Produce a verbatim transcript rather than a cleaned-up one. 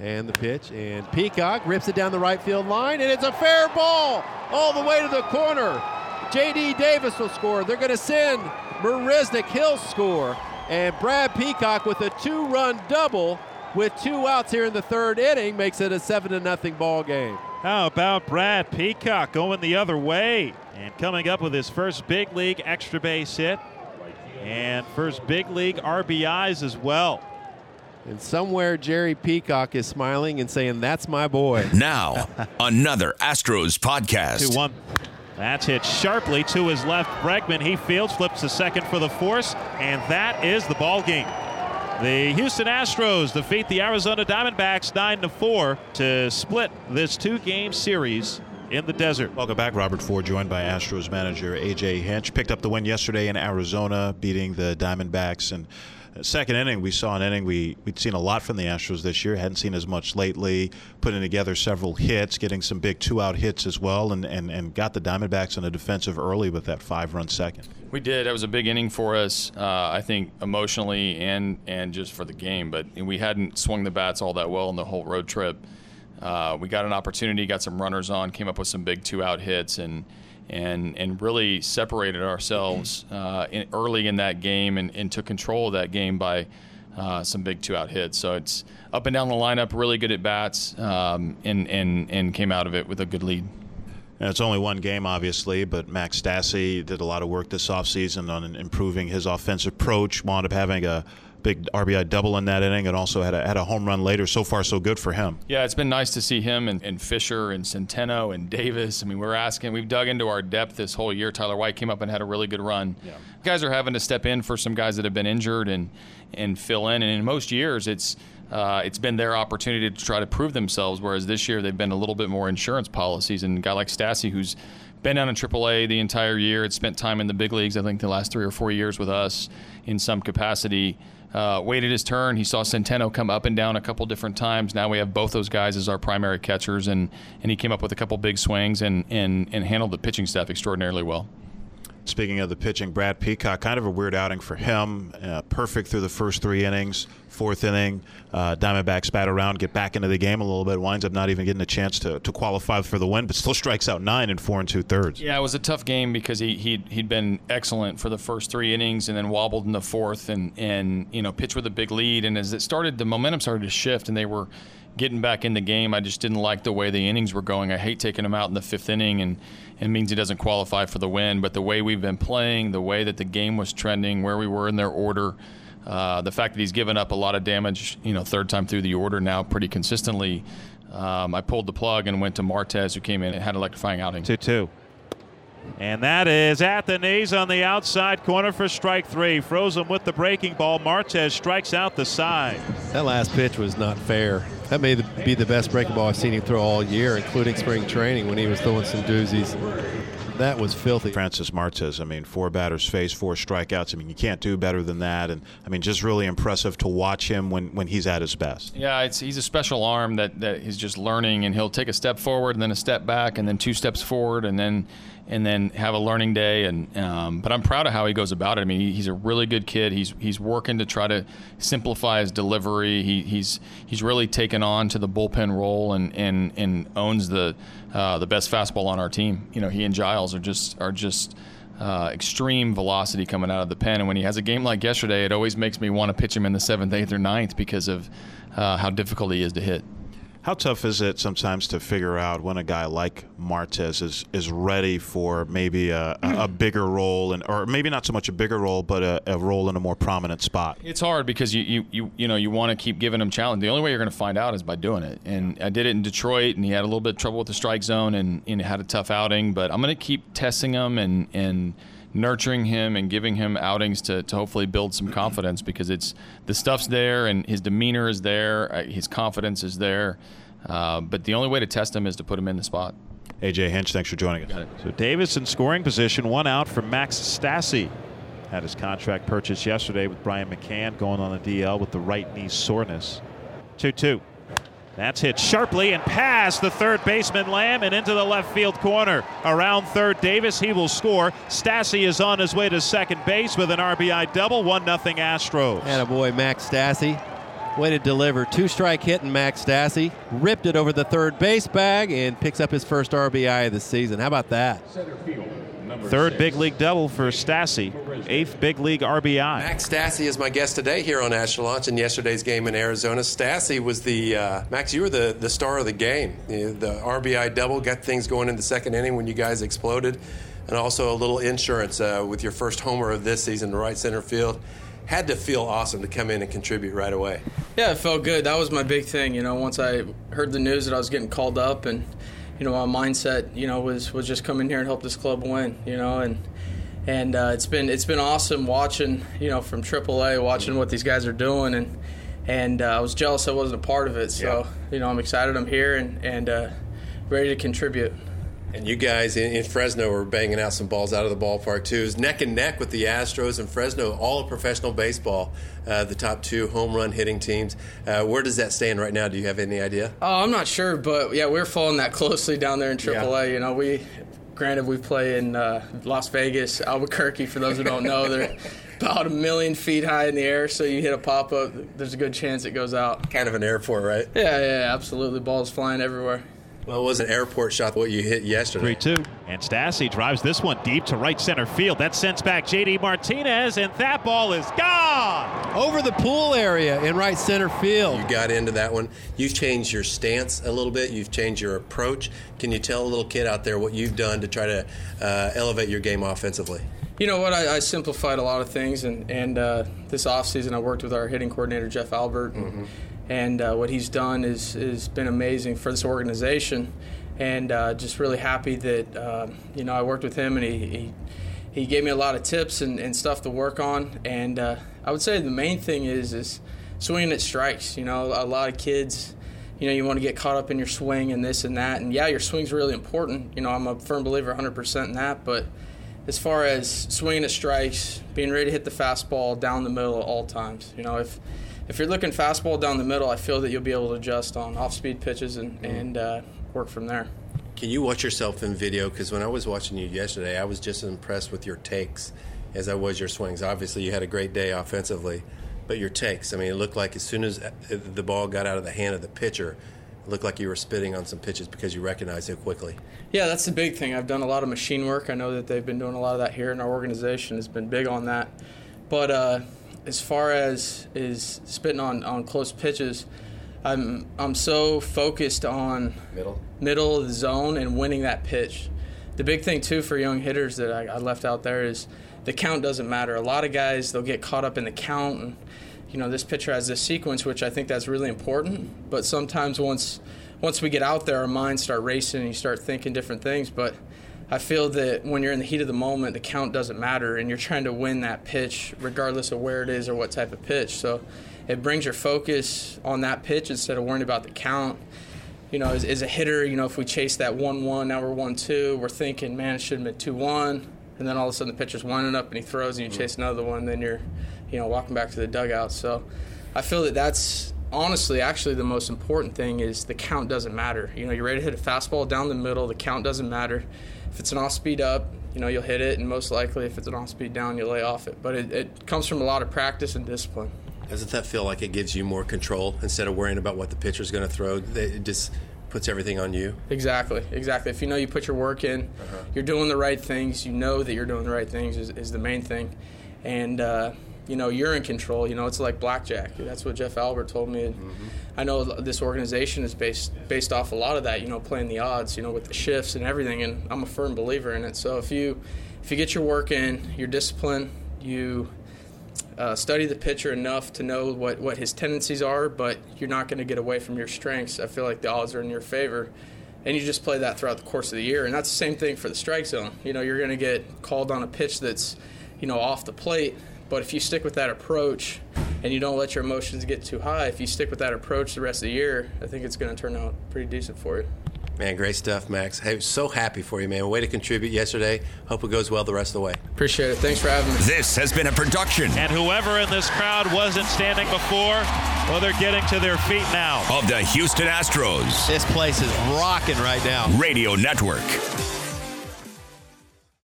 And the pitch, and Peacock rips it down the right field line, and it's a fair ball all the way to the corner. J D. Davis will score. They're going to send Marisnik. He'll score. And Brad Peacock with a two-run double with two outs here in the third inning makes it a seven to nothing ball game. How about Brad Peacock going the other way and coming up with his first big league extra base hit and first big league R B Is as well. And somewhere Jerry Peacock is smiling and saying, "That's my boy." Now, another Astros podcast. two one. That's hit sharply to his left. Bregman, he fields, flips to second for the force, and that is the ball game. The Houston Astros defeat the Arizona Diamondbacks nine to four to split this two-game series in the desert. Welcome back. Robert Ford, joined by Astros manager A J Hinch. Picked up the win yesterday in Arizona, beating the Diamondbacks. And second inning, we saw an inning we, we'd seen a lot from the Astros this year. Hadn't seen as much lately. Putting together several hits, getting some big two-out hits as well, and, and, and got the Diamondbacks on a defensive early with that five-run second. We did. That was a big inning for us, uh, I think, emotionally and, and just for the game. But we hadn't swung the bats all that well in the whole road trip. Uh, we got an opportunity, got some runners on, came up with some big two-out hits, and and and really separated ourselves uh, in, early in that game and, and took control of that game by uh, some big two-out hits. So it's up and down the lineup, really good at bats, um, and, and, and came out of it with a good lead. And it's only one game, obviously, but Max Stassi did a lot of work this offseason on improving his offensive approach, wound up having a big R B I double in that inning, and also had a, had a home run later. So far, so good for him. Yeah, it's been nice to see him and, and Fisher and Centeno and Davis. I mean, we're asking, we've dug into our depth this whole year. Tyler White came up and had a really good run. Yeah. Guys are having to step in for some guys that have been injured and and fill in. And in most years, it's uh, it's been their opportunity to try to prove themselves, whereas this year they've been a little bit more insurance policies. And a guy like Stassi, who's been down in triple A the entire year, had spent time in the big leagues, I think the last three or four years with us in some capacity. Uh, waited his turn. He saw Centeno come up and down a couple different times. Now we have both those guys as our primary catchers, and, and he came up with a couple big swings and, and, and handled the pitching staff extraordinarily well. Speaking of the pitching, Brad Peacock, kind of a weird outing for him. Uh, perfect through the first three innings. Fourth inning, uh, Diamondbacks bat around, get back into the game a little bit, winds up not even getting a chance to, to qualify for the win, but still strikes out nine in four and two-thirds. Yeah, it was a tough game because he, he'd, he'd been excellent for the first three innings and then wobbled in the fourth and, and you know, pitched with a big lead. And as it started, the momentum started to shift and they were getting back in the game. I just didn't like the way the innings were going. I hate taking him out in the fifth inning, and it means he doesn't qualify for the win. But the way we've been playing, the way that the game was trending, where we were in their order, uh, the fact that he's given up a lot of damage, you know, third time through the order now pretty consistently, um, I pulled the plug and went to Martez, who came in and had an electrifying outing. two two. And that is at the knees on the outside corner for strike three. Frozen with the breaking ball. Martez strikes out the side. That last pitch was not fair. That may be the best breaking ball I've seen him throw all year, including spring training when he was throwing some doozies. That was filthy. Francis Martez, I mean, four batters faced, four strikeouts. I mean, you can't do better than that. And, I mean, just really impressive to watch him when, when he's at his best. Yeah, it's he's a special arm that, that he's just learning, and he'll take a step forward and then a step back and then two steps forward and then and then have a learning day. And um, but I'm proud of how he goes about it. I mean, he, he's a really good kid. He's he's working to try to simplify his delivery. He, he's he's really taken on to the bullpen role and and, and owns the uh, the best fastball on our team. You know, he and Giles are just are just uh, extreme velocity coming out of the pen. And when he has a game like yesterday, it always makes me want to pitch him in the seventh, eighth, or ninth because of uh, how difficult he is to hit. How tough is it sometimes to figure out when a guy like Martez is, is ready for maybe a, a, a bigger role, and or maybe not so much a bigger role, but a, a role in a more prominent spot? It's hard because you you you, you know you want to keep giving him challenge. The only way you're going to find out is by doing it. And I did it in Detroit, and he had a little bit of trouble with the strike zone, and, and had a tough outing. But I'm going to keep testing him and and nurturing him and giving him outings to, to hopefully build some confidence, because it's the stuff's there and his demeanor is there, his confidence is there. Uh, but the only way to test him is to put him in the spot. A J Hinch, thanks for joining us. So Davis in scoring position, one out for Max Stassi. Had his contract purchased yesterday with Brian McCann going on the D L with the right knee soreness. two two. That's hit sharply and past the third baseman Lamb and into the left field corner. Around third, Davis, he will score. Stassi is on his way to second base with an R B I double, one nothing Astros. Attaboy, Max Stassi. Way to deliver. Two-strike hit, and Max Stassi ripped it over the third base bag and picks up his first R B I of the season. How about that? Third big league double for Stassi. Eighth big league R B I. Max Stassi is my guest today here on National Launch in yesterday's game in Arizona. Stassi was the, uh, Max, you were the, the star of the game. The, the R B I double got things going in the second inning when you guys exploded. And also a little insurance uh, with your first homer of this season to right center field. Had to feel awesome to come in and contribute right away. Yeah, it felt good. That was my big thing. You know, once I heard the news that I was getting called up, and you know, my mindset, you know, was was just come in here and help this club win. You know, and and uh, it's been it's been awesome watching, you know, from triple A, watching what these guys are doing, and and uh, I was jealous I wasn't a part of it. So yeah. you know, I'm excited I'm here and and uh, ready to contribute. And you guys in, in Fresno are banging out some balls out of the ballpark, too. It's neck and neck with the Astros and Fresno, all of professional baseball, uh, the top two home run hitting teams. Uh, where does that stand right now? Do you have any idea? Oh, I'm not sure, but, yeah, we're following that closely down there in triple A. Yeah. You know, we, granted, we play in uh, Las Vegas, Albuquerque, for those who don't know. They're about a million feet high in the air, so you hit a pop-up, there's a good chance it goes out. Kind of an airport, right? Yeah, yeah, absolutely. Balls flying everywhere. Well, it was an airport shot what you hit yesterday. three two. And Stassi drives this one deep to right center field. That sends back J D Martinez, and that ball is gone. Over the pool area in right center field. You got into that one. You've changed your stance a little bit. You've changed your approach. Can you tell a little kid out there what you've done to try to uh, elevate your game offensively? You know what? I, I simplified a lot of things, and, and uh, this offseason I worked with our hitting coordinator, Jeff Albert, and, mm-hmm. and uh, what he's done is is been amazing for this organization, and uh, just really happy that uh, you know I worked with him, and he he, he gave me a lot of tips and, and stuff to work on, and uh, I would say the main thing is is swinging at strikes. You know, a lot of kids, you know, you want to get caught up in your swing and this and that, and yeah, your swing's really important. You know, I'm a firm believer one hundred percent in that, but as far as swinging at strikes, being ready to hit the fastball down the middle at all times. You know, if if you're looking fastball down the middle, I feel that you'll be able to adjust on off-speed pitches and, mm-hmm. and uh, work from there. Can you watch yourself in video? Because when I was watching you yesterday, I was just as impressed with your takes as I was your swings. Obviously, you had a great day offensively, but your takes, I mean, it looked like as soon as the ball got out of the hand of the pitcher, it looked like you were spitting on some pitches because you recognized it quickly. Yeah, that's the big thing. I've done a lot of machine work. I know that they've been doing a lot of that here in our organization. It's been big on that. But uh, as far as is spitting on, on close pitches, I'm I'm so focused on middle middle of the zone and winning that pitch. The big thing, too, for young hitters that I, I left out there is the count doesn't matter. A lot of guys, they'll get caught up in the count and, you know, this pitcher has this sequence, which I think that's really important. But sometimes once once we get out there, our minds start racing and you start thinking different things. But I feel that when you're in the heat of the moment, the count doesn't matter, and you're trying to win that pitch regardless of where it is or what type of pitch. So it brings your focus on that pitch instead of worrying about the count. You know, as, as a hitter, you know, if we chase that one one, now we're one two, we're thinking, man, it should have been two one. And then all of a sudden the pitcher's winding up and he throws and you chase another one, then you're, you know, walking back to the dugout. So I feel that that's honestly actually the most important thing is the count doesn't matter. You know, you're ready to hit a fastball down the middle, the count doesn't matter. If it's an off-speed up, you know, you'll hit it, and most likely if it's an off-speed down, you'll lay off it. But it, it comes from a lot of practice and discipline. Doesn't that feel like it gives you more control instead of worrying about what the pitcher's going to throw? It just puts everything on you. Exactly, exactly. If you know you put your work in, uh-huh. you're doing the right things, you know that you're doing the right things is, is the main thing. And, uh, you know, you're in control. You know, it's like blackjack. That's what Jeff Albert told me. And mm-hmm. I know this organization is based based off a lot of that, you know, playing the odds, you know, with the shifts and everything. And I'm a firm believer in it. So if you if you get your work in, you're disciplined, you uh, study the pitcher enough to know what, what his tendencies are, but you're not going to get away from your strengths. I feel like the odds are in your favor. And you just play that throughout the course of the year. And that's the same thing for the strike zone. You know, you're going to get called on a pitch that's, you know, off the plate. But if you stick with that approach and you don't let your emotions get too high, if you stick with that approach the rest of the year, I think it's going to turn out pretty decent for you. Man, great stuff, Max. Hey, so happy for you, man. Way to contribute yesterday. Hope it goes well the rest of the way. Appreciate it. Thanks for having me. This has been a production. And whoever in this crowd wasn't standing before, well, they're getting to their feet now. Of the Houston Astros. This place is rocking right now. Radio Network.